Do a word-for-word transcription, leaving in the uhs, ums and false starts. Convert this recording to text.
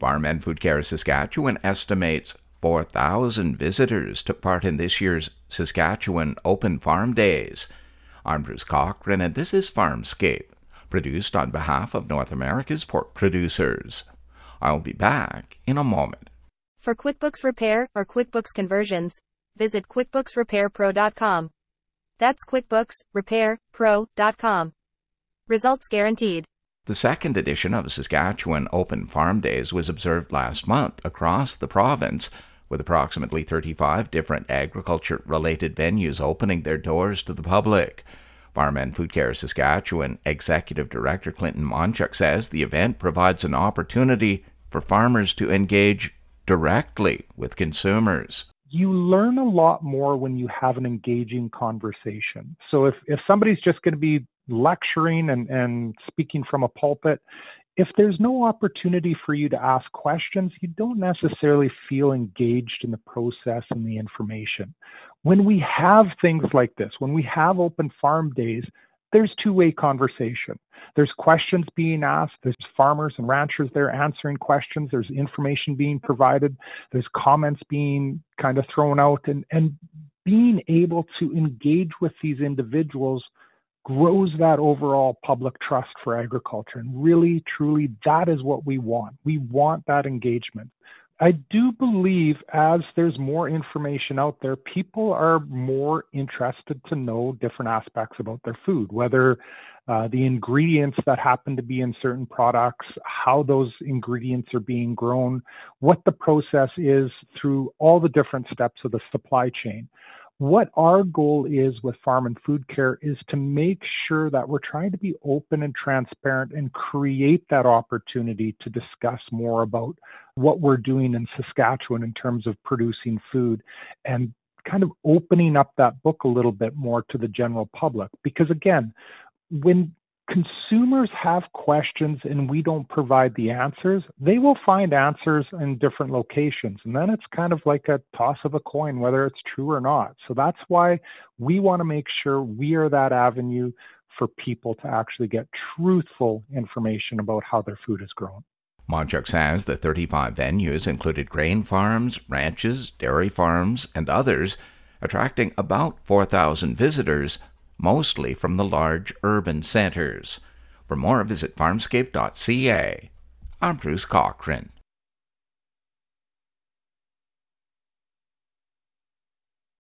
Farm and Food Care Saskatchewan estimates four thousand visitors took part in this year's Saskatchewan Open Farm Days. I'm Bruce Cochran, and this is Farmscape, produced on behalf of North America's pork producers. I'll be back in a moment. For QuickBooks Repair or QuickBooks Conversions, visit QuickBooks Repair Pro dot com. That's QuickBooks Repair Pro dot com. Results guaranteed. The second edition of Saskatchewan Open Farm Days was observed last month across the province, with approximately thirty-five different agriculture-related venues opening their doors to the public. Farm and Food Care Saskatchewan Executive Director Clinton Monchuk says the event provides an opportunity for farmers to engage directly with consumers. You learn a lot more when you have an engaging conversation. So if, if somebody's just going to be lecturing and, and speaking from a pulpit, if there's no opportunity for you to ask questions, you don't necessarily feel engaged in the process and the information. When we have things like this, when we have open farm days, there's two-way conversation. There's questions being asked. There's farmers and ranchers there answering questions. There's information being provided. There's comments being kind of thrown out. And, and being able to engage with these individuals grows that overall public trust for agriculture. And really, truly, that is what we want. We want that engagement. I do believe as there's more information out there, people are more interested to know different aspects about their food, whether uh, the ingredients that happen to be in certain products, how those ingredients are being grown, what the process is through all the different steps of the supply chain. What our goal is with Farm and Food Care is to make sure that we're trying to be open and transparent and create that opportunity to discuss more about what we're doing in Saskatchewan in terms of producing food and kind of opening up that book a little bit more to the general public. Because again, when consumers have questions and we don't provide the answers, they will find answers in different locations. And then it's kind of like a toss of a coin, whether it's true or not. So that's why we want to make sure we are that avenue for people to actually get truthful information about how their food is grown. Monchuk says the thirty-five venues included grain farms, ranches, dairy farms, and others, attracting about four thousand visitors, mostly from the large urban centers. For more, visit farmscape dot c a. I'm Bruce Cochran.